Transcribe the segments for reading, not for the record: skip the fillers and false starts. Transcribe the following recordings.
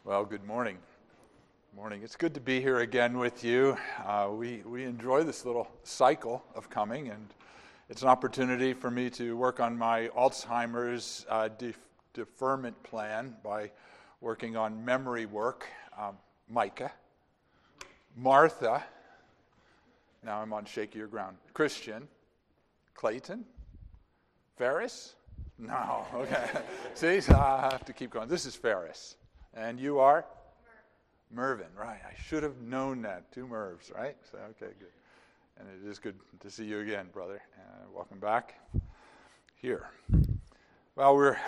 Well, good morning. Morning. It's good to be here again with you. We enjoy this little cycle of coming, and it's an opportunity for me to work on my Alzheimer's deferment plan by working on memory work. Micah, Martha, now I'm on shakier ground. Christian, Clayton, Ferris? No, okay. See, so I have to keep going. This is Ferris. And you are? Mervin, right. I should have known that. 2 Mervs, right? So, okay, good. And it is good to see you again, brother. Welcome back here. Well, we're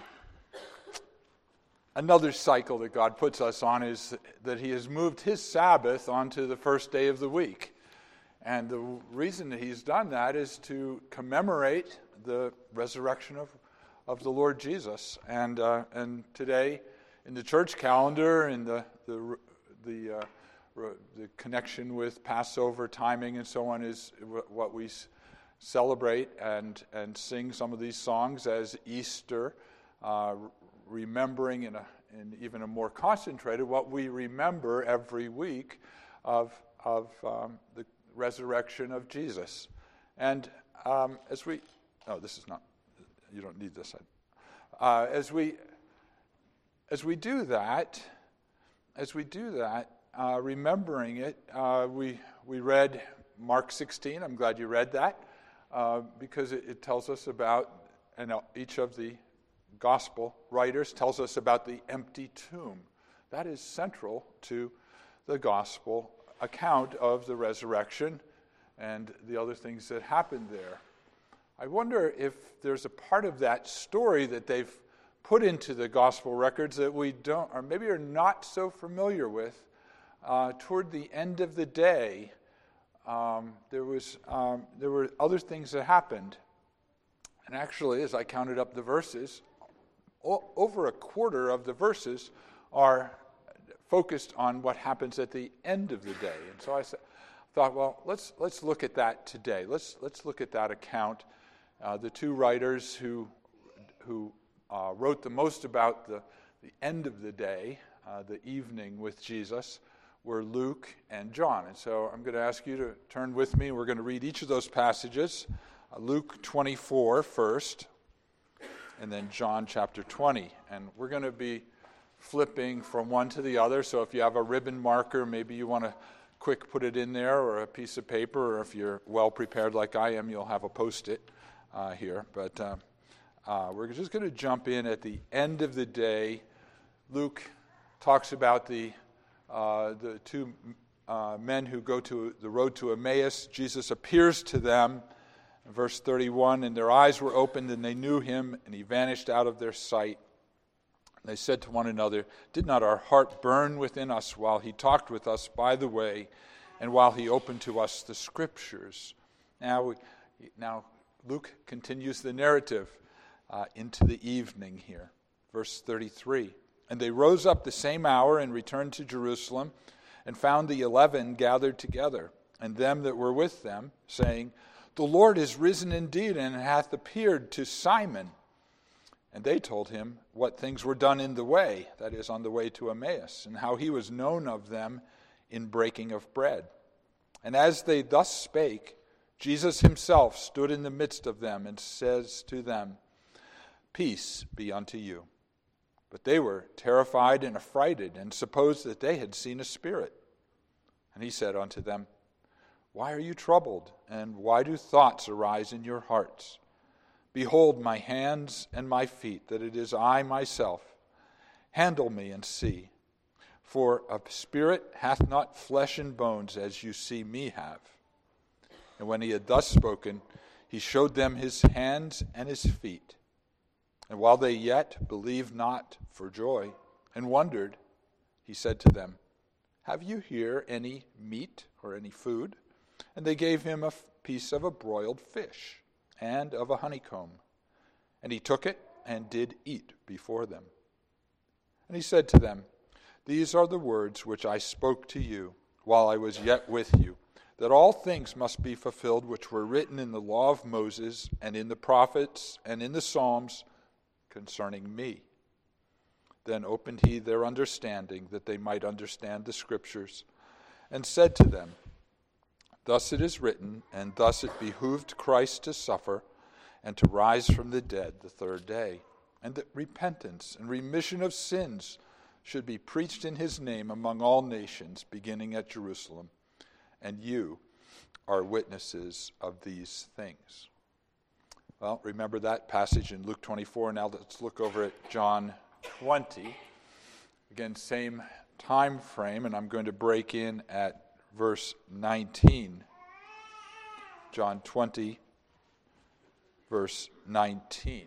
another cycle that God puts us on is that He has moved His Sabbath onto the first day of the week. And the reason that He's done that is to commemorate the resurrection of the Lord Jesus. And today, in the church calendar, in the connection with Passover timing and so on, is what we celebrate and sing some of these songs as Easter, remembering in even a more concentrated what we remember every week of the resurrection of Jesus. And as we, this is not, you don't need this. As we do that, remembering it, we read Mark 16. I'm glad you read that because it tells us about, and each of the gospel writers tells us about the empty tomb. That is central to the gospel account of the resurrection and the other things that happened there. I wonder if there's a part of that story that they've put into the gospel records that we don't, or maybe are not so familiar with. Toward the end of the day, there were other things that happened. And actually, as I counted up the verses, over a quarter of the verses are focused on what happens at the end of the day. And so I thought, well, let's look at that today. Let's look at that account. The 2 writers who wrote the most about the end of the day, the evening with Jesus, were Luke and John. And so I'm going to ask you to turn with me. We're going to read each of those passages. Luke 24 first, and then John chapter 20. And we're going to be flipping from one to the other. So if you have a ribbon marker, maybe you want to quick put it in there, or a piece of paper, or if you're well prepared like I am, you'll have a Post-it here. But we're just going to jump in at the end of the day. Luke talks about the 2 men who go to the road to Emmaus. Jesus appears to them. In verse 31, and their eyes were opened, and they knew him, and he vanished out of their sight. And they said to one another, "Did not our heart burn within us while he talked with us by the way, and while he opened to us the Scriptures?" Now Luke continues the narrative into the evening here. Verse 33, and they rose up the same hour and returned to Jerusalem, and found the 11 gathered together, and them that were with them, saying, "The Lord is risen indeed, and hath appeared to Simon." And they told him what things were done in the way, that is, on the way to Emmaus, and how he was known of them in breaking of bread. And as they thus spake, Jesus himself stood in the midst of them, and says to them, "Peace be unto you." But they were terrified and affrighted, and supposed that they had seen a spirit. And he said unto them, "Why are you troubled, and why do thoughts arise in your hearts? Behold my hands and my feet, that it is I myself. Handle me and see. For a spirit hath not flesh and bones, as you see me have." And when he had thus spoken, he showed them his hands and his feet. And while they yet believed not for joy, and wondered, he said to them, "Have you here any meat or any food?" And they gave him a piece of a broiled fish, and of a honeycomb. And he took it, and did eat before them. And he said to them, "These are the words which I spoke to you, while I was yet with you, that all things must be fulfilled which were written in the law of Moses, and in the prophets, and in the Psalms, concerning me." Then opened he their understanding, that they might understand the Scriptures, and said to them, Thus it is written, and thus it behooved Christ to suffer, and to rise from the dead the third day, and that repentance and remission of sins should be preached in his name among all nations, beginning at Jerusalem. And you are witnesses of these things. Well, remember that passage in Luke 24. Now let's look over at John 20. Again, same time frame, and I'm going to break in at verse 19. John 20, verse 19.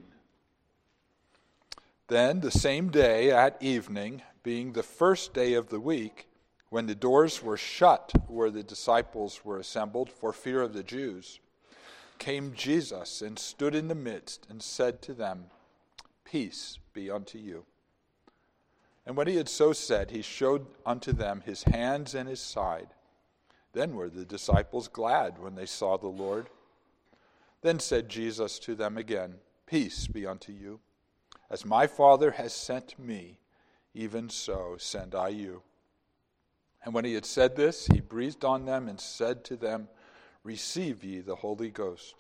Then the same day at evening, being the first day of the week, when the doors were shut where the disciples were assembled for fear of the Jews, came Jesus and stood in the midst and said to them, Peace be unto you. And when he had so said, he showed unto them his hands and his side. Then were the disciples glad when they saw the Lord. Then said Jesus to them again, Peace be unto you. As my Father has sent me, even so send I you. And when he had said this, he breathed on them and said to them, Receive ye the Holy Ghost.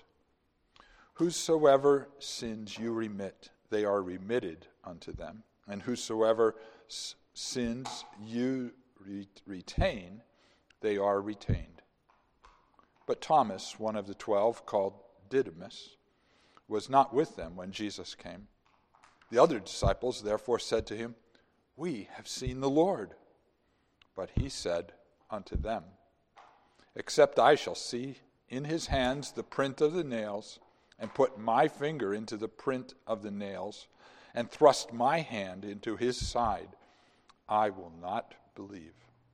Whosoever sins you remit, they are remitted unto them. And whosoever sins you retain, they are retained. But Thomas, one of the 12, called Didymus, was not with them when Jesus came. The other disciples therefore said to him, We have seen the Lord. But he said unto them, Except I shall see in his hands the print of the nails, and put my finger into the print of the nails, and thrust my hand into his side, I will not believe.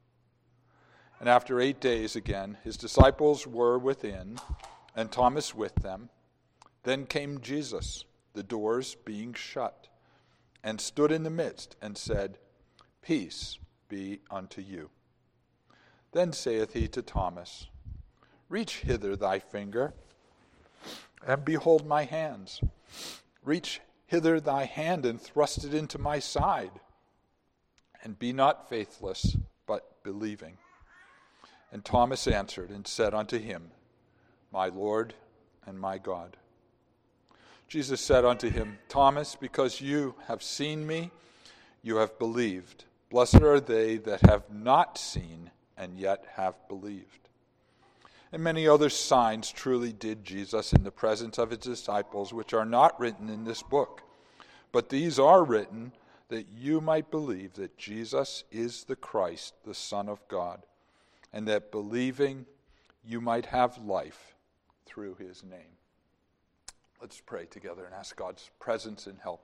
And after 8 days again, his disciples were within, and Thomas with them. Then came Jesus, the doors being shut, and stood in the midst, and said, Peace be unto you. Then saith he to Thomas, Reach hither thy finger, and behold my hands. Reach hither thy hand, and thrust it into my side. And be not faithless, but believing. And Thomas answered and said unto him, My Lord and my God. Jesus said unto him, Thomas, because you have seen me, you have believed. Blessed are they that have not seen and yet have believed. And many other signs truly did Jesus in the presence of his disciples, which are not written in this book. But these are written that you might believe that Jesus is the Christ, the Son of God, and that believing you might have life through his name. Let's pray together and ask God's presence and help.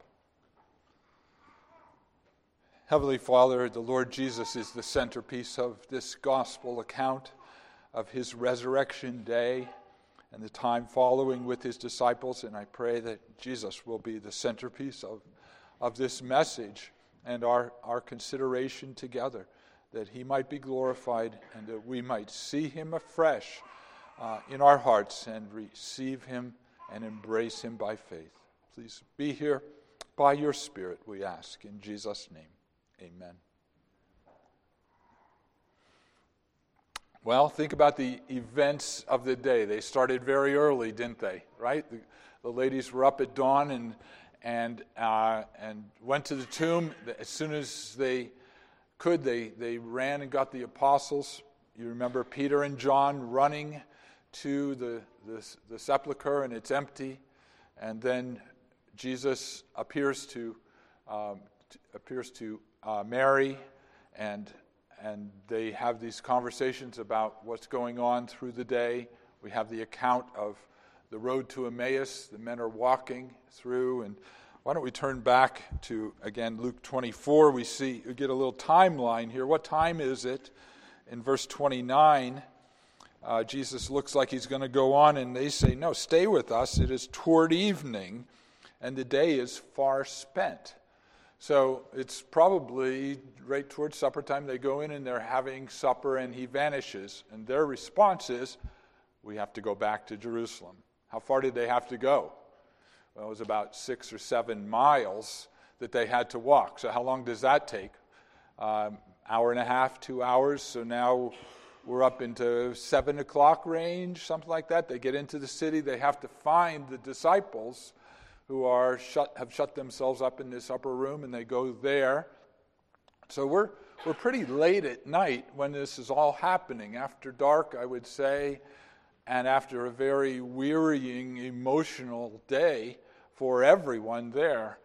Heavenly Father, the Lord Jesus is the centerpiece of this gospel account of his resurrection day and the time following with his disciples, and I pray that Jesus will be the centerpiece of this message and our consideration together, that he might be glorified and that we might see him afresh in our hearts and receive him and embrace him by faith. Please be here by your Spirit, we ask, in Jesus' name. Amen. Well, think about the events of the day. They started very early, didn't they? Right? The ladies were up at dawn and went to the tomb. As soon as they could, they ran and got the apostles. You remember Peter and John running to the sepulcher, and it's empty. And then Jesus appears to Mary, and they have these conversations about what's going on through the day. We have the account of the road to Emmaus. The men are walking through, and why don't we turn back to, again, Luke 24. We get a little timeline here. What time is it? In verse 29, Jesus looks like he's going to go on, and they say, no, stay with us. It is toward evening, and the day is far spent. So it's probably right towards supper time. They go in and they're having supper, and he vanishes. And their response is, we have to go back to Jerusalem. How far did they have to go? Well, it was about 6 or 7 miles that they had to walk. So how long does that take? Hour and a half, 2 hours. So now we're up into 7 o'clock range, something like that. They get into the city. They have to find the disciples who have shut themselves up in this upper room, and they go there. So we're pretty late at night when this is all happening, after dark, I would say, and after a very wearying, emotional day for everyone there.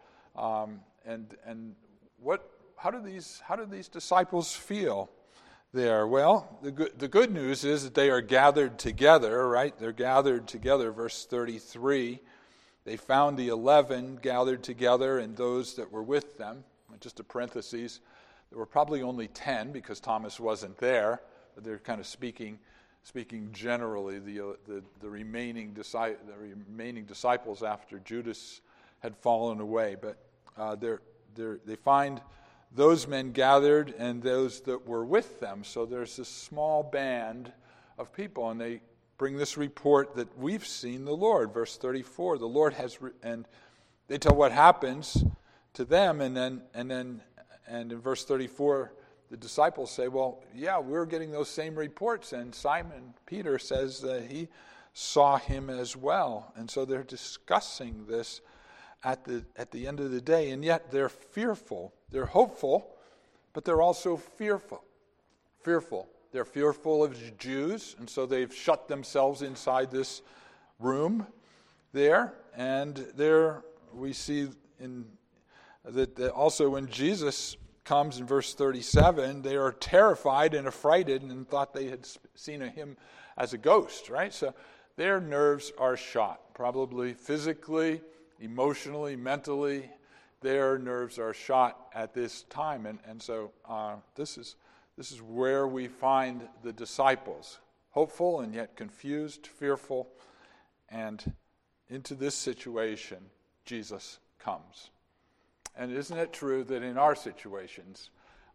And how do these disciples feel there? Well, the good news is that they are gathered together, right? They're gathered together, verse 33. They found the 11 gathered together and those that were with them. Just a parenthesis, there were probably only 10 because Thomas wasn't there, but they're kind of speaking generally. The remaining disciples after Judas had fallen away, but they find those men gathered and those that were with them. So there's this small band of people, and they bring this report that we've seen the Lord. Verse 34, the Lord has, and they tell what happens to them, and in verse 34, the disciples say, well, yeah, we're getting those same reports, and Simon Peter says that he saw him as well. And so they're discussing this at the end of the day, and yet they're fearful. They're hopeful, but they're also fearful. They're fearful of Jews, and so they've shut themselves inside this room there. And there we see that also when Jesus comes in verse 37, they are terrified and affrighted and thought they had seen him as a ghost, right? So their nerves are shot, probably physically, emotionally, mentally. Their nerves are shot at this time. And so this is where we find the disciples, hopeful and yet confused, fearful. And into this situation, Jesus comes. And isn't it true that in our situations,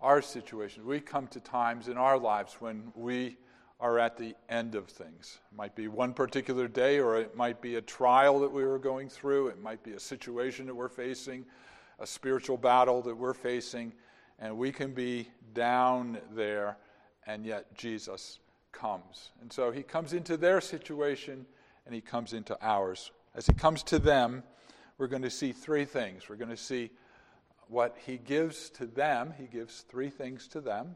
we come to times in our lives when we are at the end of things. It might be one particular day, or it might be a trial that we were going through. It might be a situation that we're facing, a spiritual battle that we're facing, and we can be down there, and yet Jesus comes. And so he comes into their situation, and he comes into ours. As he comes to them, we're going to see three things. We're going to see what he gives to them. He gives three things to them.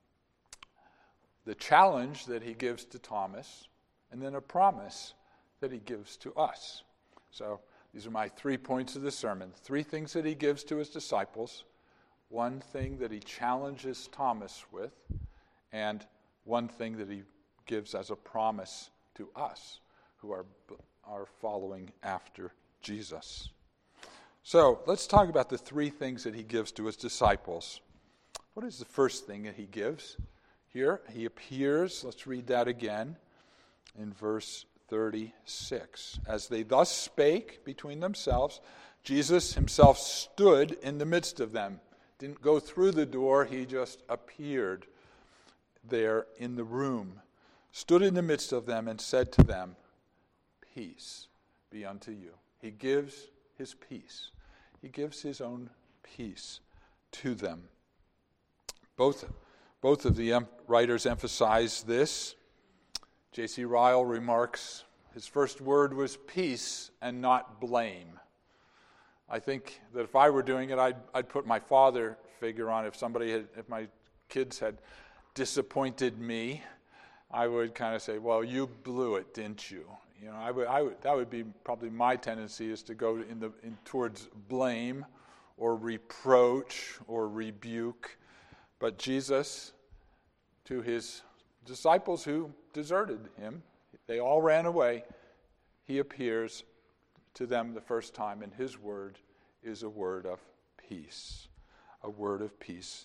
The challenge that he gives to Thomas, and then a promise that he gives to us. So these are my 3 points of the sermon. 3 things that he gives to his disciples, 1 thing that he challenges Thomas with, and 1 thing that he gives as a promise to us who are following after Jesus. So let's talk about the 3 things that he gives to his disciples. What is the first thing that he gives? Here, he appears, let's read that again, in verse 36. As they thus spake between themselves, Jesus himself stood in the midst of them. Didn't go through the door, he just appeared there in the room. Stood in the midst of them and said to them, peace be unto you. He gives his peace. He gives his own peace to them. Both of the writers emphasize this. J.C. Ryle remarks, his first word was peace and not blame. I think that if I were doing it, I'd put my father figure on. If my kids had disappointed me, I would kind of say, well, you blew it, didn't you? You know, that would be probably my tendency, is to go in towards blame or reproach or rebuke. But Jesus, to his disciples who deserted him, they all ran away, he appears to them the first time, and his word is a word of peace. A word of peace.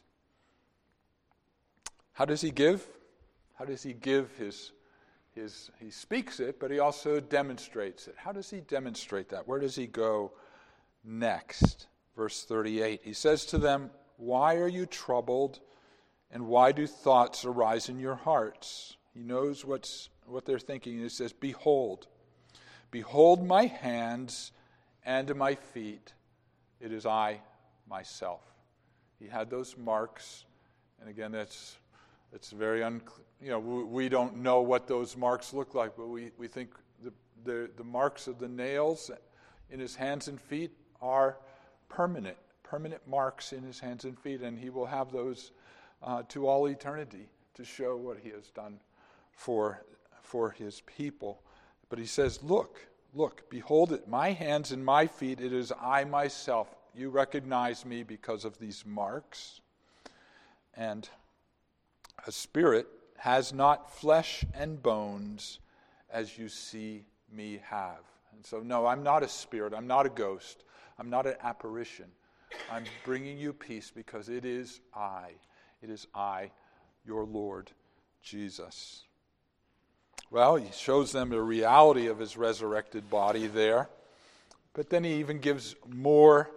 How does he give? How does he give his he speaks it, but he also demonstrates it. How does he demonstrate that? Where does he go next? Verse 38, he says to them, why are you troubled, and why do thoughts arise in your hearts? He knows what they're thinking. He says, behold my hands and my feet. It is I myself. He had those marks, and again, it's very we don't know what those marks look like, but we think the marks of the nails in his hands and feet are permanent marks in his hands and feet, and he will have those to all eternity to show what he has done for his people. But he says, look, behold it, my hands and my feet, it is I myself. You recognize me because of these marks. And a spirit has not flesh and bones as you see me have. And so, no, I'm not a spirit. I'm not a ghost. I'm not an apparition. I'm bringing you peace because it is I. It is I, your Lord Jesus. Well, he shows them the reality of his resurrected body there. But then he even gives more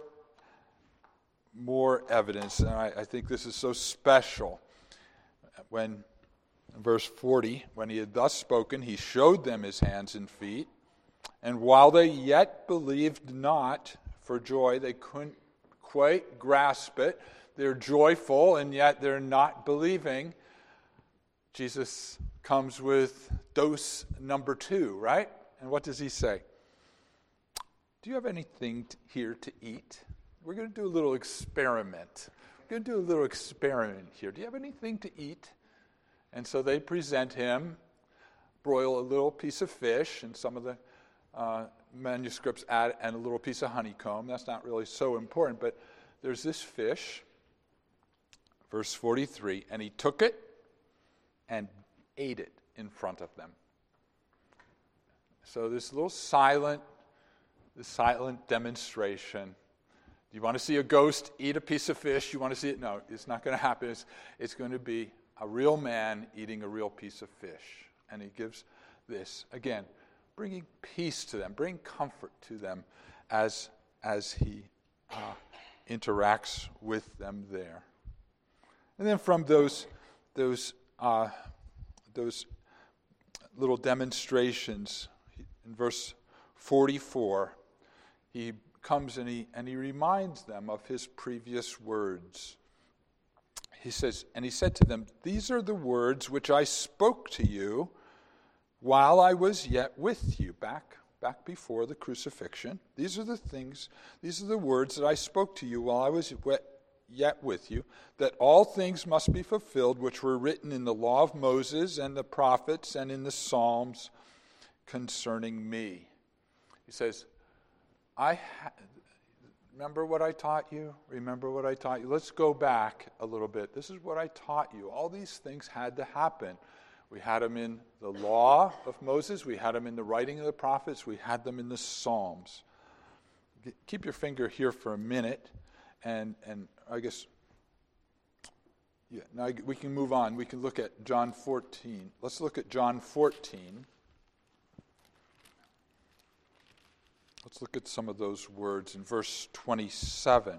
evidence. And I think this is so special. When, in verse 40, when he had thus spoken, he showed them his hands and feet. And while they yet believed not for joy, they couldn't quite grasp it. They're joyful, and yet they're not believing. Jesus comes with dose number 2, right? And what does he say? Do you have anything here to eat? We're going to do a little experiment. We're going to do a little experiment here. Do you have anything to eat? And so they present him, broil a little piece of fish, and some of the manuscripts add, and a little piece of honeycomb. That's not really so important, but there's this fish, verse 43, and he took it and ate it in front of them. So this little silent demonstration. Do you want to see a ghost eat a piece of fish? You want to see it? No, it's not going to happen. It's going to be a real man eating a real piece of fish. And he gives this, again, bringing peace to them, bringing comfort to them as he interacts with them there. And then from those little demonstrations, in verse 44, he comes and he reminds them of his previous words. He says, and he said to them, "These are the words which I spoke to you while I was yet with you," back before the crucifixion. These are the words that I spoke to you while I was yet with you, that all things must be fulfilled which were written in the law of Moses and the prophets and in the Psalms concerning me. He says, remember what I taught you? Remember what I taught you? Let's go back a little bit. This is what I taught you. All these things had to happen. We had them in the law of Moses. We had them in the writing of the prophets. We had them in the Psalms. Keep your finger here for a minute, and I guess, now we can move on. We can look at John 14. Let's look at John 14. Let's look at some of those words in verse 27.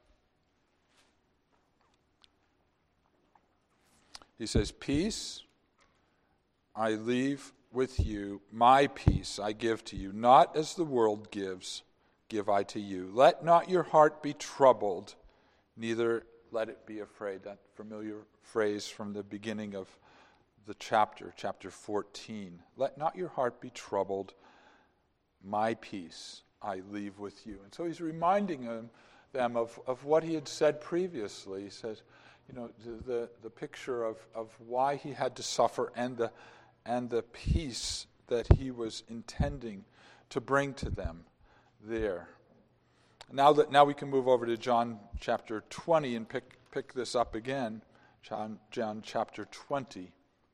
He says, "Peace I leave with you, my peace I give to you. Not as the world gives, give I to you. Let not your heart be troubled, neither let it be afraid." That familiar phrase from the beginning of the chapter 14. Let not your heart be troubled, my peace I leave with you. And so he's reminding them of what he had said previously. He says, the picture of why he had to suffer and the peace that he was intending to bring to them there. Now we can move over to John chapter 20 and pick this up again. John chapter 20.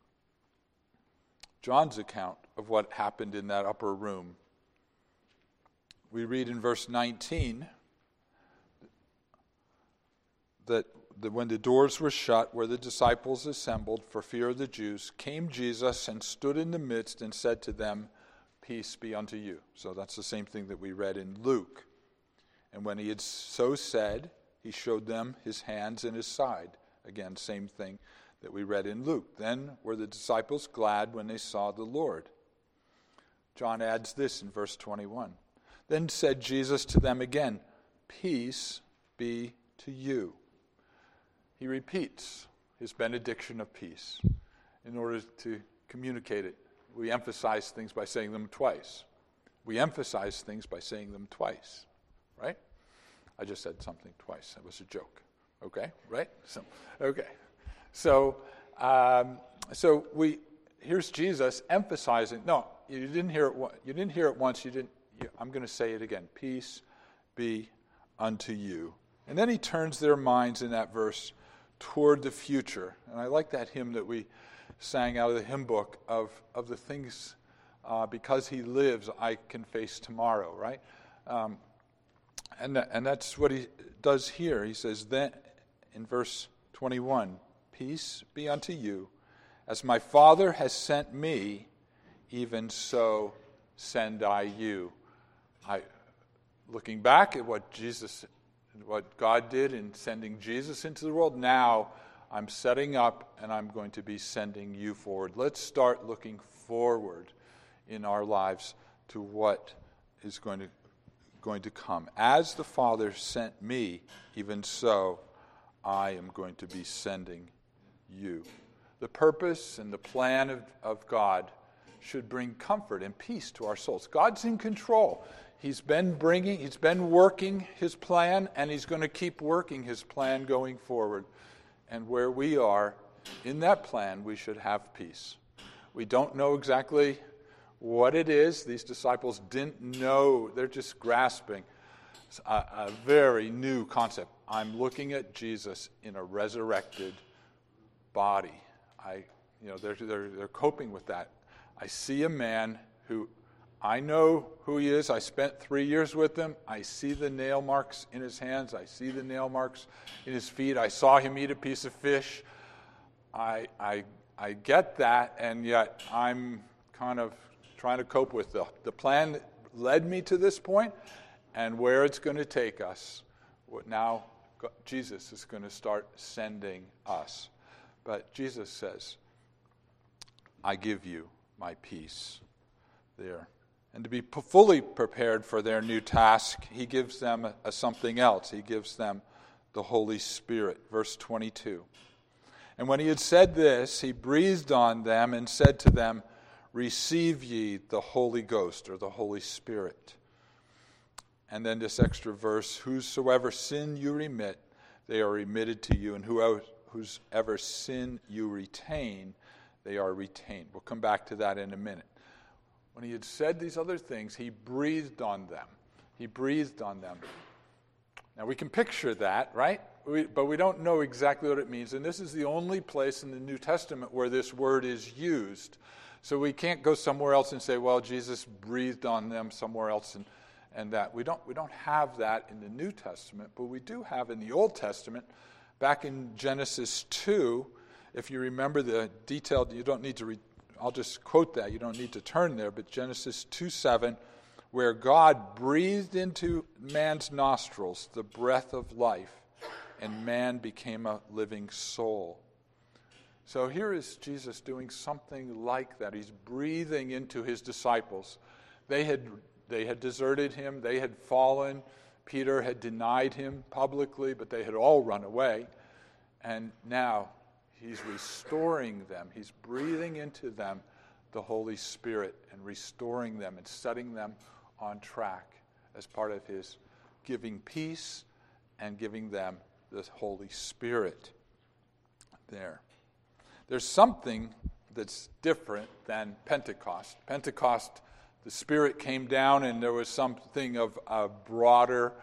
John's account of what happened in that upper room. We read in verse 19 that when the doors were shut, where the disciples assembled for fear of the Jews, came Jesus and stood in the midst and said to them, "Peace be unto you." So that's the same thing that we read in Luke. And when he had so said, he showed them his hands and his side. Again, same thing that we read in Luke. Then were the disciples glad when they saw the Lord. John adds this in verse 21. Then said Jesus to them again, "Peace be to you. He repeats his benediction of peace in order to communicate it. We emphasize things by saying them twice. We emphasize things by saying them twice, right? I just said something twice. That was a joke. Okay, right? So here's Jesus emphasizing. No, you didn't hear it. You didn't hear it once. I'm going to say it again. Peace be unto you. And then he turns their minds in that verse toward the future. And I like that hymn that we sang out of the hymn book of the things, because he lives, I can face tomorrow, right? And that's what he does here. He says, then in verse 21, peace be unto you. As my Father has sent me, even so send I you. Looking back at what God did in sending Jesus into the world, now I'm setting up and I'm going to be sending you forward. Let's start looking forward in our lives to what is going to come. As the Father sent me, even so I am going to be sending you. The purpose and the plan of God should bring comfort and peace to our souls. God's in control. He's been working his plan, and he's going to keep working his plan going forward. And where we are in that plan, we should have peace. We don't know exactly what it is. These disciples didn't know. They're just grasping a very new concept. I'm looking at Jesus in a resurrected body. They're coping with that. I see a man who I know who he is. I spent 3 years with him. I see the nail marks in his hands. I see the nail marks in his feet. I saw him eat a piece of fish. I get that, and yet I'm kind of trying to cope with the plan that led me to this point and where it's going to take us. Now Jesus is going to start sending us. But Jesus says, I give you my peace there. And to be fully prepared for their new task, he gives them something else. He gives them the Holy Spirit. Verse 22. And when he had said this, he breathed on them and said to them, receive ye the Holy Ghost, or the Holy Spirit. And then this extra verse, whosoever sin you remit, they are remitted to you, and whosoever sin you retain, they are retained. We'll come back to that in a minute. When he had said these other things, he breathed on them. He breathed on them. Now we can picture that, right? But we don't know exactly what it means. And this is the only place in the New Testament where this word is used. So we can't go somewhere else and say, well, Jesus breathed on them somewhere else and that. We don't have that in the New Testament, but we do have in the Old Testament. Back in Genesis 2, if you remember the detailed, you don't need to read. I'll just quote that. You don't need to turn there. But Genesis 2:7, where God breathed into man's nostrils the breath of life, and man became a living soul. So here is Jesus doing something like that. He's breathing into his disciples. They had deserted him. They had fallen. Peter had denied him publicly, but they had all run away. And now he's restoring them. He's breathing into them the Holy Spirit and restoring them and setting them on track as part of his giving peace and giving them the Holy Spirit there. There's something that's different than Pentecost. Pentecost, the Spirit came down and there was something of a broader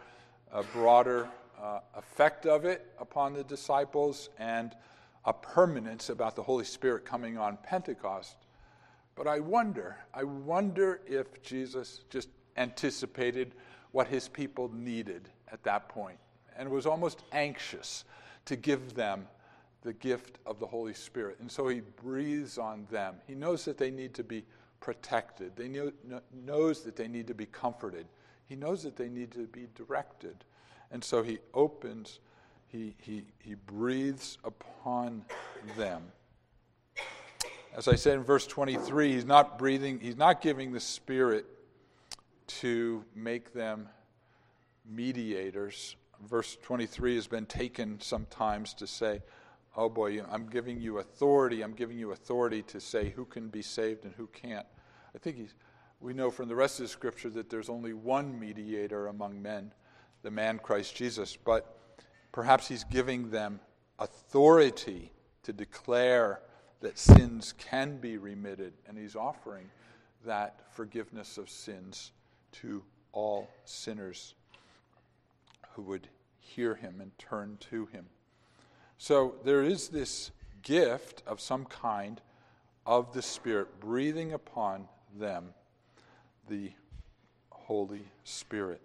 effect of it upon the disciples and a permanence about the Holy Spirit coming on Pentecost. But I wonder if Jesus just anticipated what his people needed at that point and was almost anxious to give them the gift of the Holy Spirit. And so he breathes on them. He knows that they need to be protected. They knows that they need to be comforted. He knows that they need to be directed. And so he opens, he breathes upon them. As I said in verse 23, he's not giving the Spirit to make them mediators verse 23 has been taken sometimes to say, oh boy, I'm giving you authority to say who can be saved and who can't. I think we know from the rest of the Scripture that there's only one mediator among men, the man Christ Jesus, but perhaps he's giving them authority to declare that sins can be remitted, and he's offering that forgiveness of sins to all sinners who would hear him and turn to him. So there is this gift of some kind of the Spirit breathing upon them, the Holy Spirit.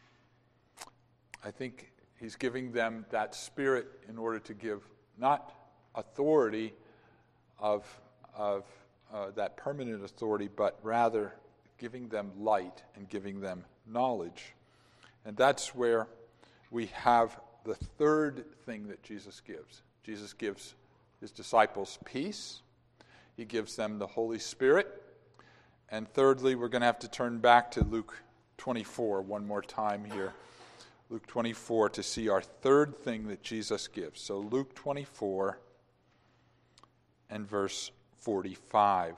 I think he's giving them that Spirit in order to give not authority of that permanent authority, but rather giving them light and giving them knowledge. And that's where we have the third thing that Jesus gives. Jesus gives his disciples peace. He gives them the Holy Spirit. And thirdly, we're going to have to turn back to Luke 24 one more time here. Luke 24 to see our third thing that Jesus gives. So Luke 24 and verse 45.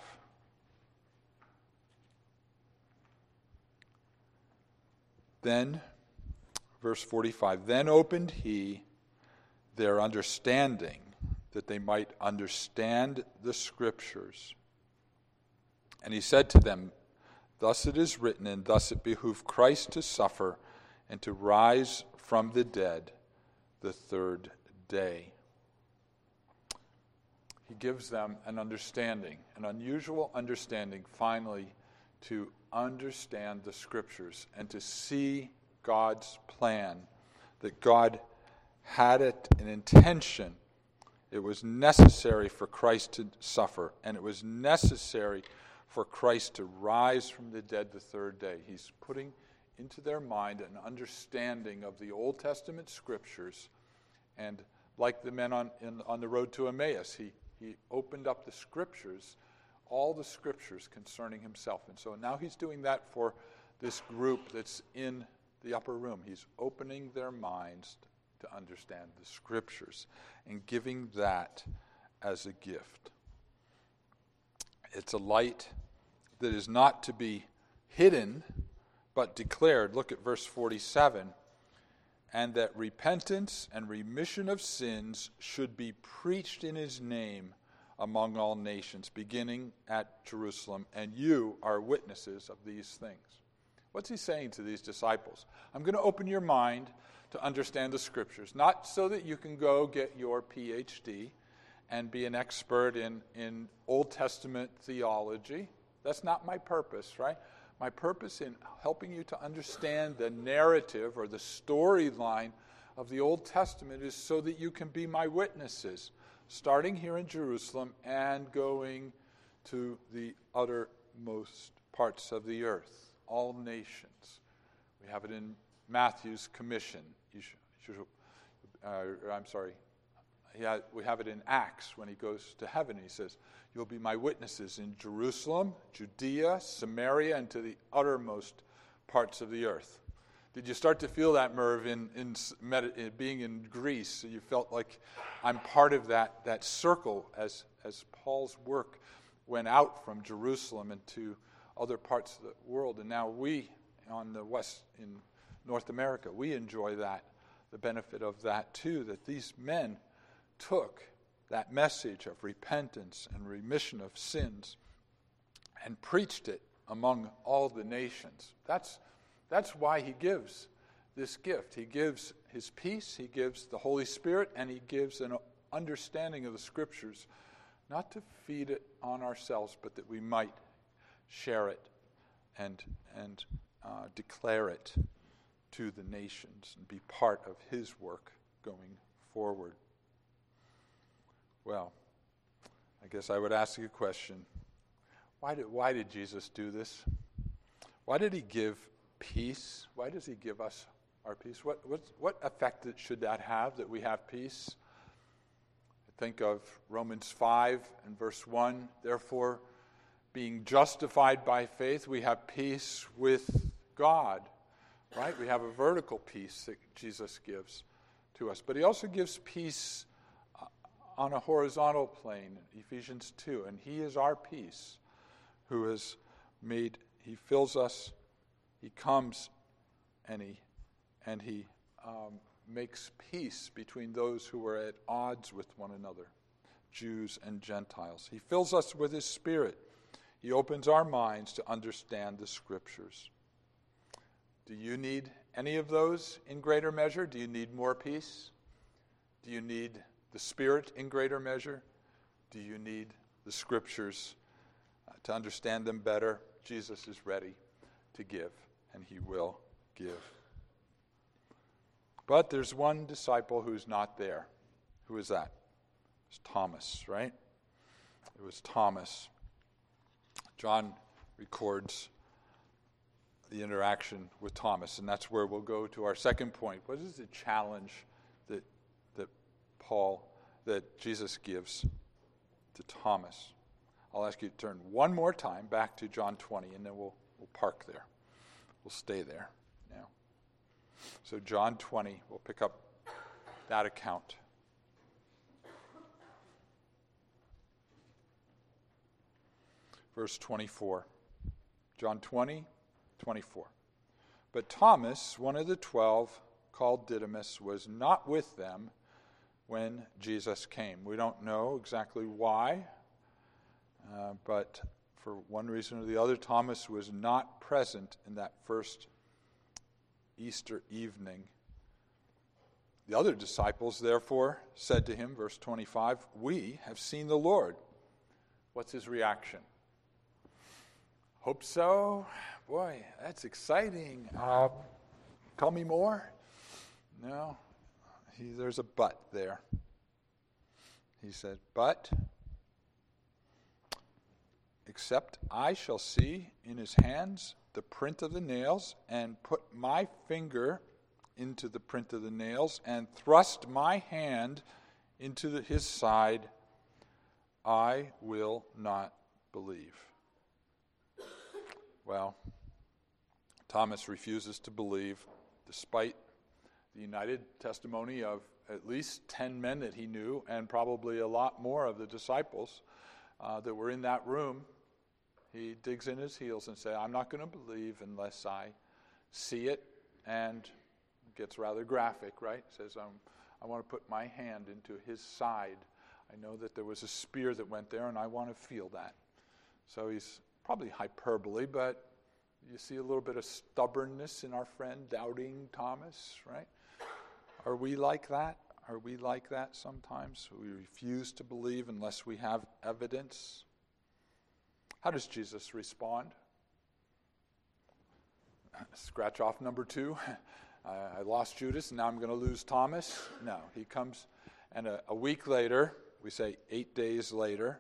Then, verse 45, then opened he their understanding, that they might understand the Scriptures. And he said to them, thus it is written, and thus it behooved Christ to suffer and to rise from the dead the third day. He gives them an understanding, an unusual understanding, finally, to understand the Scriptures and to see God's plan, that God had it an intention. It was necessary for Christ to suffer, and it was necessary for Christ to rise from the dead the third day. He's putting into their mind an understanding of the Old Testament Scriptures, and like the men on the road to Emmaus, he opened up the Scriptures, all the Scriptures concerning himself. And so now he's doing that for this group that's in the upper room. He's opening their minds to understand the Scriptures and giving that as a gift. It's a light that is not to be hidden, but declared. Look at verse 47. And that repentance and remission of sins should be preached in his name among all nations, beginning at Jerusalem, and you are witnesses of these things. What's he saying to these disciples? I'm going to open your mind to understand the Scriptures, not so that you can go get your PhD and be an expert in Old Testament theology. That's not my purpose, right? My purpose in helping you to understand the narrative or the storyline of the Old Testament is so that you can be my witnesses, starting here in Jerusalem and going to the uttermost parts of the earth, all nations. We have it in Matthew's commission. We have it in Acts when he goes to heaven. He says, you'll be my witnesses in Jerusalem, Judea, Samaria, and to the uttermost parts of the earth. Did you start to feel that, Merv, in being in Greece? You felt like I'm part of that circle as Paul's work went out from Jerusalem into other parts of the world. And now we, on the west, in North America, we enjoy the benefit of that too, that these men took that message of repentance and remission of sins and preached it among all the nations. That's why he gives this gift. He gives his peace, he gives the Holy Spirit, and he gives an understanding of the Scriptures, not to feed it on ourselves, but that we might share it and declare it to the nations and be part of his work going forward. Well, I guess I would ask you a question. Why did Jesus do this? Why did he give peace? Why does he give us our peace? What effect should that have, that we have peace? Think of Romans 5 and verse 1. Therefore, being justified by faith, we have peace with God right? We have a vertical peace that Jesus gives to us. But he also gives peace on a horizontal plane, Ephesians 2. And he is our peace, who has made, he fills us, he comes, and he makes peace between those who are at odds with one another, Jews and Gentiles. He fills us with his Spirit. He opens our minds to understand the Scriptures. Do you need any of those in greater measure? Do you need more peace? Do you need the Spirit in greater measure? Do you need the Scriptures to understand them better? Jesus is ready to give, and he will give. But there's one disciple who's not there. Who is that? It's Thomas, right? It was Thomas. John records the interaction with Thomas, and that's where we'll go to our second point. What is the challenge that Jesus gives to Thomas? I'll ask you to turn one more time back to John 20, and then we'll park there. We'll stay there now. So John 20, we'll pick up that account. Verse 24. John 20, 24. But Thomas, one of the 12, called Didymus, was not with them when Jesus came. We don't know exactly why, but for one reason or the other, Thomas was not present in that first Easter evening. The other disciples, therefore, said to him, verse 25, "We have seen the Lord." What's his reaction? Hope so. Boy, that's exciting. Tell me more. No, there's a but there. He said, "But except I shall see in his hands the print of the nails, and put my finger into the print of the nails, and thrust my hand into his side, I will not believe." Well, Thomas refuses to believe, despite the united testimony of at least 10 men that he knew, and probably a lot more of the disciples that were in that room. He digs in his heels and says, "I'm not going to believe unless I see it," and gets rather graphic, right? Says, I want to put my hand into his side. I know that there was a spear that went there, and I want to feel that. So he's probably hyperbole, but you see a little bit of stubbornness in our friend, doubting Thomas, right? Are we like that? Are we like that sometimes? We refuse to believe unless we have evidence. How does Jesus respond? Scratch off number 2. I lost Judas, and now I'm going to lose Thomas. No, he comes, and a week later, we say 8 days later,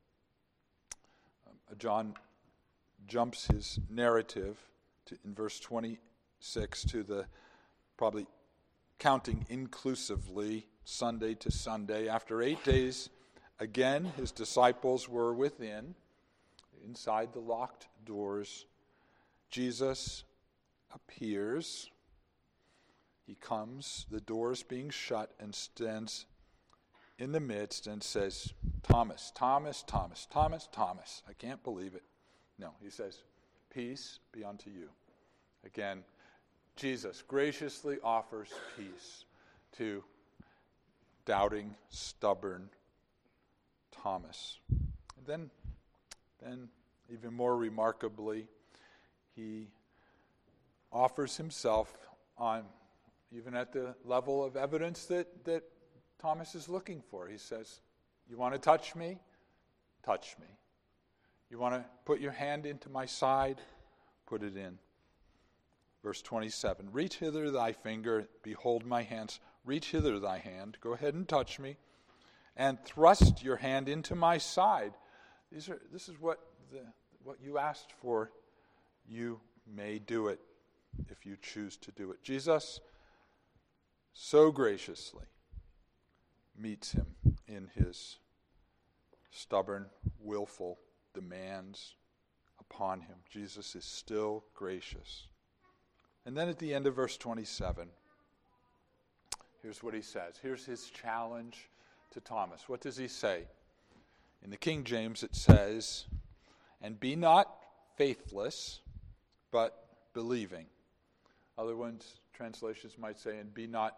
John jumps his narrative in verse 26 to the, probably counting inclusively, Sunday to Sunday. After 8 days, again, his disciples were within, inside the locked doors. Jesus appears. He comes, the doors being shut, and stands in the midst and says, "Thomas, Thomas, Thomas, Thomas, Thomas." I can't believe it. No, he says, "Peace be unto you." Again, Jesus graciously offers peace to doubting, stubborn Thomas. And then even more remarkably, he offers himself on, even at the level of evidence that Thomas is looking for. He says, "You want to touch me? Touch me. You want to put your hand into my side? Put it in." Verse 27, "Reach hither thy finger, behold my hands. Reach hither thy hand, go ahead and touch me, and thrust your hand into my side." This is what you asked for. You may do it if you choose to do it. Jesus so graciously meets him in his stubborn, willful demands upon him. Jesus is still gracious. And then at the end of verse 27, here's what he says. Here's his challenge to Thomas. What does he say? In the King James it says, "And be not faithless, but believing." Other ones, translations might say, "And be not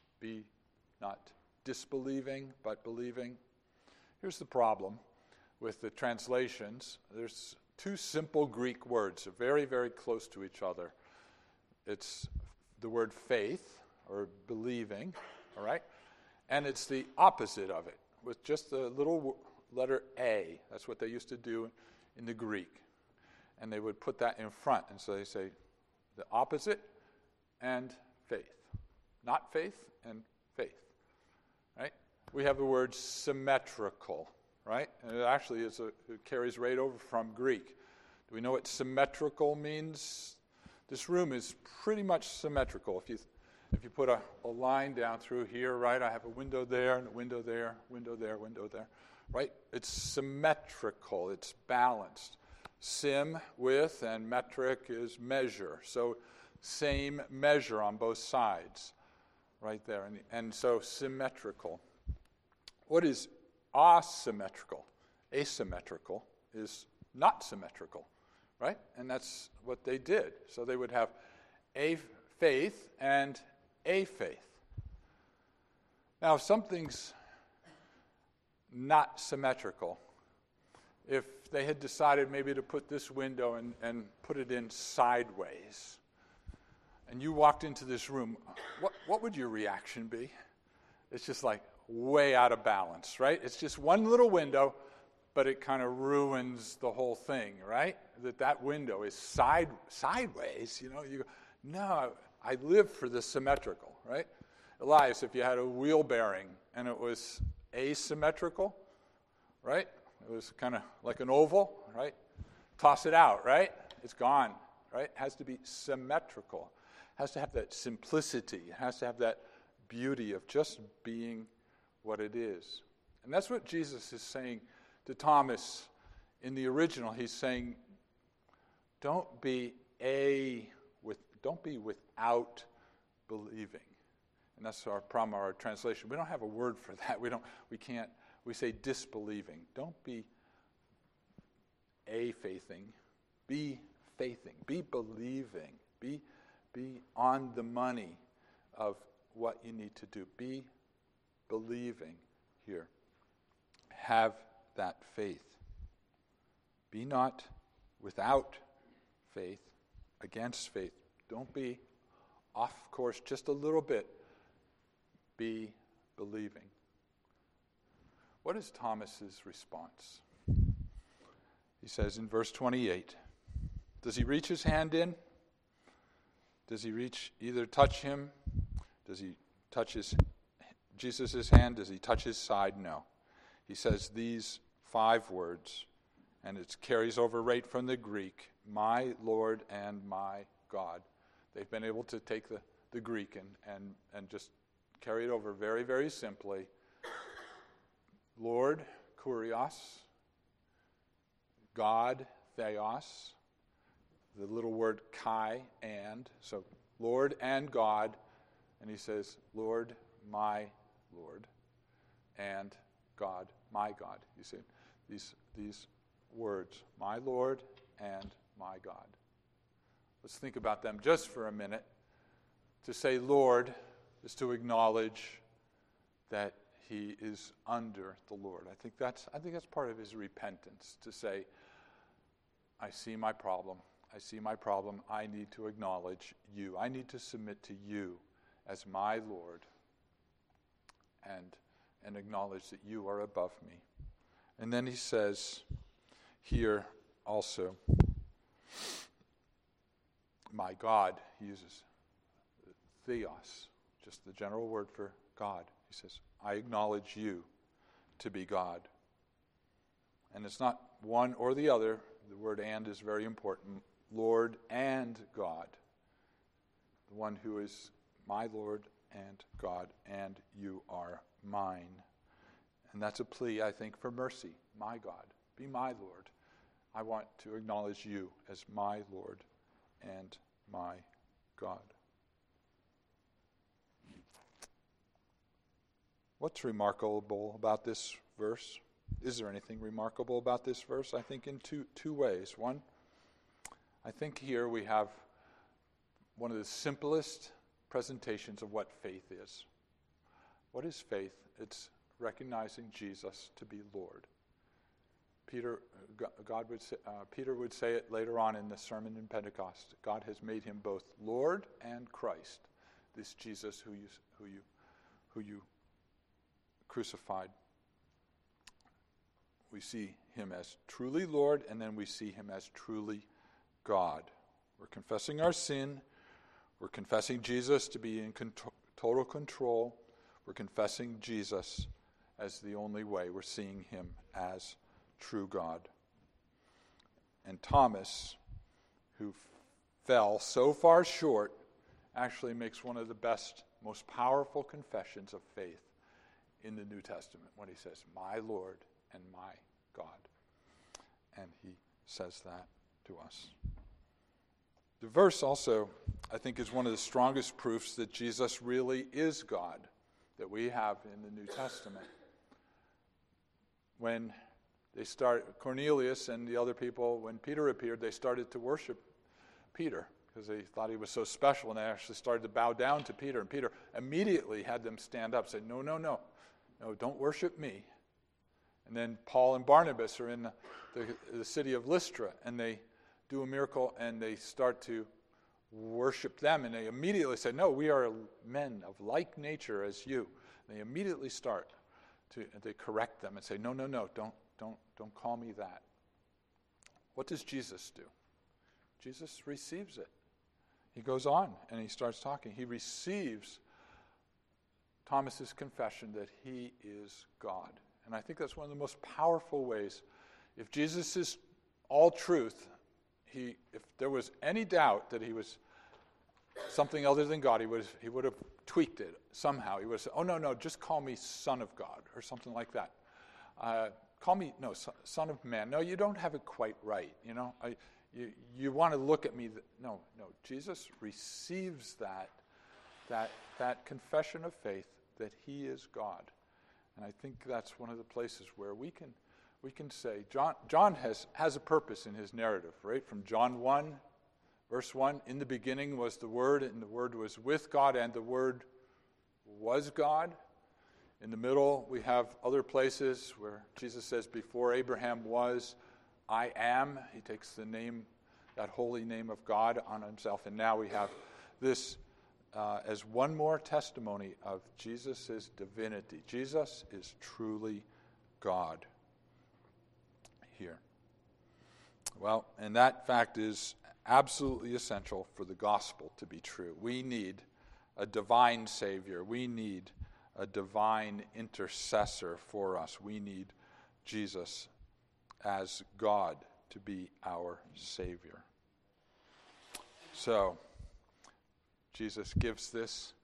disbelieving, but believing." Here's the problem with the translations. There's two simple Greek words, very, very close to each other. It's the word faith, or believing, all right? And it's the opposite of it, with just the little letter A. That's what they used to do in the Greek. And they would put that in front, and so they say the opposite and faith. Not faith and faith, right? We have the word symmetrical, right? And it actually it carries right over from Greek. Do we know what symmetrical means? This room is pretty much symmetrical. If you put a line down through here, right? I have a window there and a window there, window there, window there, right? It's symmetrical. It's balanced. Sim, width, and metric is measure. So same measure on both sides, right there. And so symmetrical. What is asymmetrical? Asymmetrical is not symmetrical, right? And that's what they did. So they would have a faith and a faith. Now, if something's not symmetrical, if they had decided maybe to put this window and put it in sideways, and you walked into this room, what would your reaction be? It's just like way out of balance, right? It's just one little window, but it kind of ruins the whole thing, right? That window is sideways, you go, no, I live for the symmetrical, right? Elias, if you had a wheel bearing and it was asymmetrical, right? It was kind of like an oval, right? Toss it out, right? It's gone, right? It has to be symmetrical. It has to have that simplicity. It has to have that beauty of just being what it is. And that's what Jesus is saying to Thomas in the original. He's saying, don't be without believing. And that's our problem, our translation. We don't have a word for that. We say disbelieving. Don't be faithing. Be faithing. Be believing. Be on the money of what you need to do. Be believing here. Have that faith. Be not without faith, against faith. Don't be off course just a little bit. Be believing. What is Thomas's response? He says in verse 28, does he reach his hand in? Does he either touch him? Does he touch Jesus' hand? Does he touch his side? No. He says these 5 words, and it carries over right from the Greek, my Lord and my God. They've been able to take the Greek and just carry it over very, very simply. Lord, kurios. God, theos. The little word kai, and. So Lord and God. And he says, Lord, my Lord, and God, my God. You see, these words, my Lord and my God. Let's think about them just for a minute. To say Lord is to acknowledge that he is under the Lord. I think that's part of his repentance, to say, I see my problem. I see my problem. I need to acknowledge you. I need to submit to you as my Lord and acknowledge that you are above me. And then he says here also, my God. He uses theos, just the general word for God. He says, I acknowledge you to be God. And it's not one or the other. The word and is very important. Lord and God. The one who is my Lord and God, and you are mine. And that's a plea, I think, for mercy. My God, be my Lord. I want to acknowledge you as my Lord and my God. What's remarkable about this verse? Is there anything remarkable about this verse? I think in two ways. One, I think here we have one of the simplest presentations of what faith is. What is faith? It's recognizing Jesus to be Lord. Peter would say it later on in the sermon in Pentecost. God has made him both Lord and Christ. This Jesus who you crucified. We see him as truly Lord, and then we see him as truly God. We're confessing our sin. We're confessing Jesus to be in total control. We're confessing Jesus as the only way. We're seeing him as true God. And Thomas, who fell so far short, actually makes one of the best, most powerful confessions of faith in the New Testament when he says, "My Lord and my God." And he says that to us. The verse also, I think, is one of the strongest proofs that Jesus really is God that we have in the New Testament. When Cornelius and the other people, when Peter appeared, they started to worship Peter because they thought he was so special, and they actually started to bow down to Peter. And Peter immediately had them stand up, say, no, don't worship me. And then Paul and Barnabas are in the city of Lystra, and they do a miracle, and they start to worship them, and they immediately say, no, we are men of like nature as you. And they immediately start they correct them and say, no, don't call me that. What does Jesus do? Jesus receives it. He goes on and he starts talking. He receives Thomas's confession that he is God. And I think that's one of the most powerful ways. If Jesus is all truth, if there was any doubt that he was something other than God, he would have tweaked it somehow. He would have said, oh, no, just call me Son of God or something like that. Call me, Son of Man. No, you don't have it quite right. You want to look at me. No, Jesus receives that confession of faith that he is God. And I think that's one of the places where we can say, John has a purpose in his narrative, right? From John 1, verse 1, in the beginning was the Word, and the Word was with God, and the Word was God. In the middle, we have other places where Jesus says, before Abraham was, I am. He takes the name, that holy name of God on himself. And now we have this as one more testimony of Jesus' divinity. Jesus is truly God here. Well, and that fact is absolutely essential for the gospel to be true. We need a divine Savior. We need a divine intercessor for us. We need Jesus as God to be our Savior. So, Jesus gives this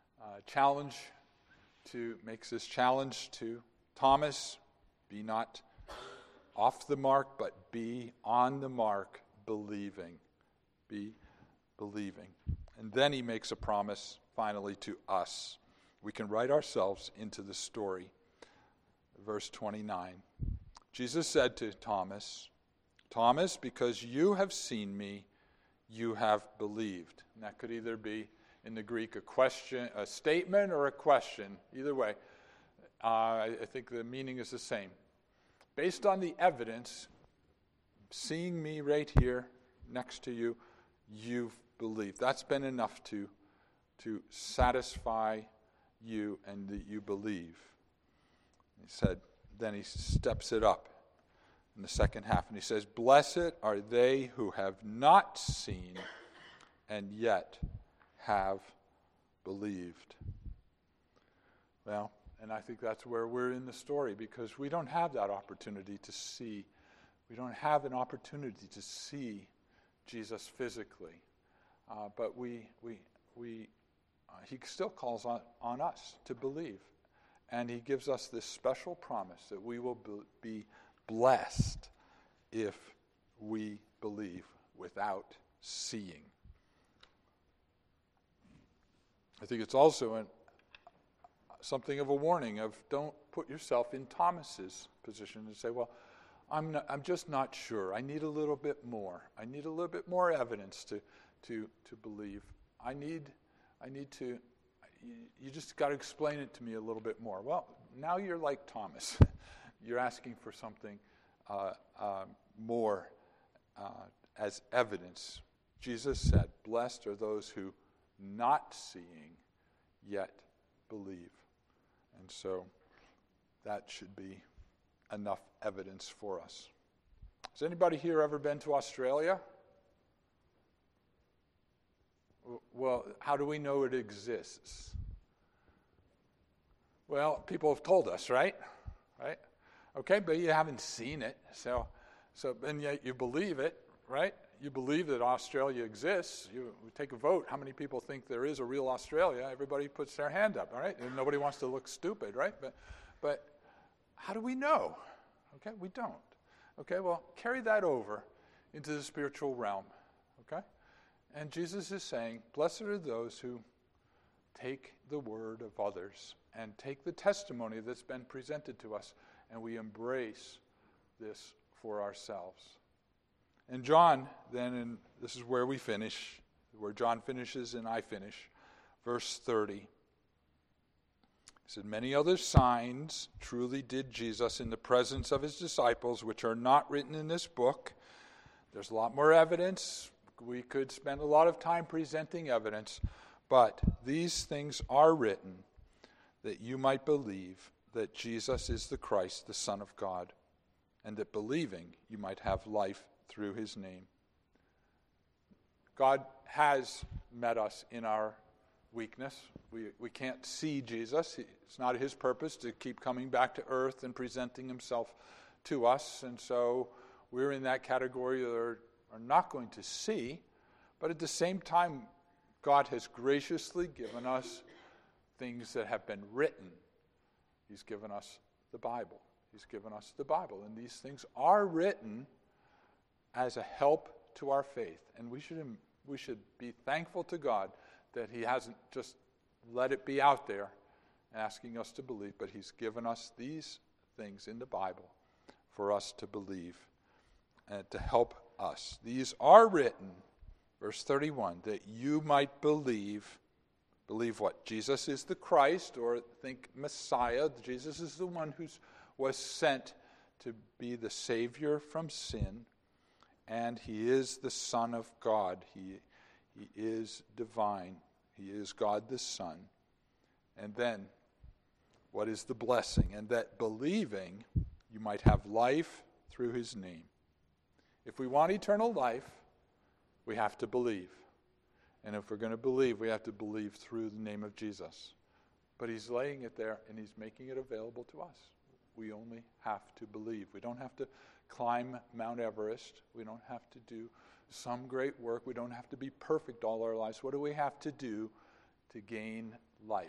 makes this challenge to Thomas, be not off the mark, but be on the mark, believing. Be believing. And then he makes a promise, finally, to us. We can write ourselves into the story. Verse 29. Jesus said to Thomas, Thomas, because you have seen me, you have believed. And that could either be, in the Greek, a statement or a question. Either way, I think the meaning is the same. Based on the evidence, seeing me right here next to you, you've believed. That's been enough to satisfy you and that you believe. He said, then he steps it up in the second half, and he says, blessed are they who have not seen and yet have believed. Well, and I think that's where we're in the story, because we don't have that opportunity to see. We don't have an opportunity to see Jesus physically, but he still calls on us to believe, and he gives us this special promise that we will be blessed if we believe without seeing. I think it's also something of a warning of don't put yourself in Thomas's position and say, well, I'm just not sure. I need a little bit more. I need a little bit more evidence to believe. I need to. You just got to explain it to me a little bit more. Well, now you're like Thomas. You're asking for something more as evidence. Jesus said, "Blessed are those who, not seeing, yet believe." And so that should be enough evidence for us. Has anybody here ever been to Australia? Well, how do we know it exists? Well, people have told us, right? Right? Okay, but you haven't seen it. So and yet you believe it, right? You believe that Australia exists. We take a vote. How many people think there is a real Australia? Everybody puts their hand up, all right? And nobody wants to look stupid, right? But how do we know? Okay, we don't. Okay, well, carry that over into the spiritual realm, okay? And Jesus is saying, blessed are those who take the word of others and take the testimony that's been presented to us, and we embrace this for ourselves. And John, then, and this is where we finish, where John finishes and I finish, verse 30. He said, many other signs truly did Jesus in the presence of his disciples, which are not written in this book. There's a lot more evidence. We could spend a lot of time presenting evidence, but these things are written that you might believe that Jesus is the Christ, the Son of God, and that believing you might have life through his name. God has met us in our weakness. We can't see Jesus. It's not his purpose to keep coming back to earth and presenting himself to us, and so we're in that category that are not going to see, but at the same time, God has graciously given us things that have been written. He's given us the Bible. He's given us the Bible, and these things are written as a help to our faith, and we should be thankful to God that he hasn't just let it be out there asking us to believe, but he's given us these things in the Bible for us to believe and to help us. These are written, verse 31, that you might believe. Believe what? Jesus is the Christ, or think Messiah. Jesus is the one who was sent to be the Savior from sin, and he is the Son of God. He is divine. He is God the Son. And then, what is the blessing? And that believing you might have life through his name. If we want eternal life, we have to believe. And if we're going to believe, we have to believe through the name of Jesus. But he's laying it there, and he's making it available to us. We only have to believe. We don't have to climb Mount Everest. We don't have to do some great work. We don't have to be perfect all our lives. What do we have to do to gain life?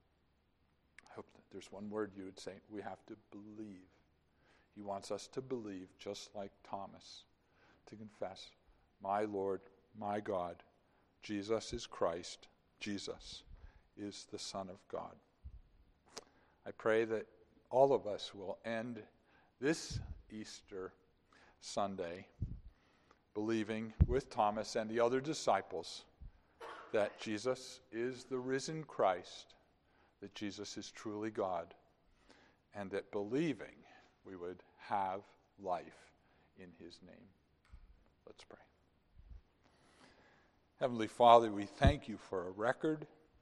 I hope that there's one word you would say. We have to believe. He wants us to believe, just like Thomas, to confess, my Lord, my God, Jesus is Christ. Jesus is the Son of God. I pray that all of us will end this Easter Sunday believing with Thomas and the other disciples that Jesus is the risen Christ, that Jesus is truly God, and that believing we would have life in his name. Let's pray. Heavenly Father, we thank you for a record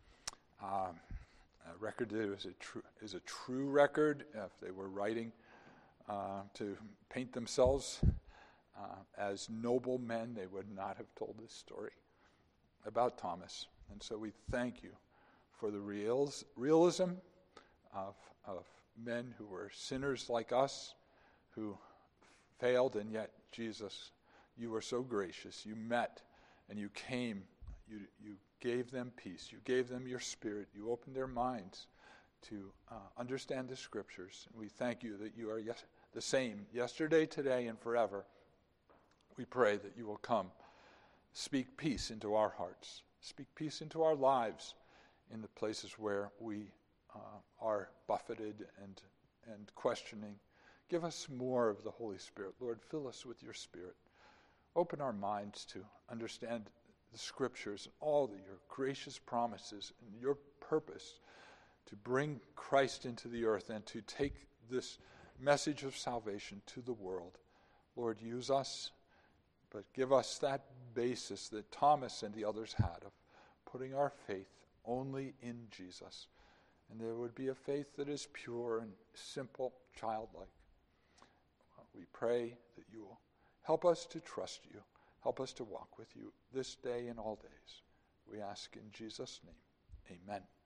that is a true record. If they were writing to paint themselves as noble men, they would not have told this story about Thomas. And so we thank you for the realism of men who were sinners like us, who failed, and yet, Jesus, you were so gracious. You met and you came. You gave them peace. You gave them your Spirit. You opened their minds to understand the Scriptures. And we thank you that you are the same yesterday, today, and forever. We pray that you will come, speak peace into our hearts, speak peace into our lives, in the places where we are buffeted and questioning. Give us more of the Holy Spirit. Lord, fill us with your Spirit. Open our minds to understand the Scriptures and all your gracious promises and your purpose to bring Christ into the earth and to take this message of salvation to the world. Lord, use us, but give us that basis that Thomas and the others had of putting our faith only in Jesus. And there would be a faith that is pure and simple, childlike. We pray that you will help us to trust you. Help us to walk with you this day and all days. We ask in Jesus' name. Amen.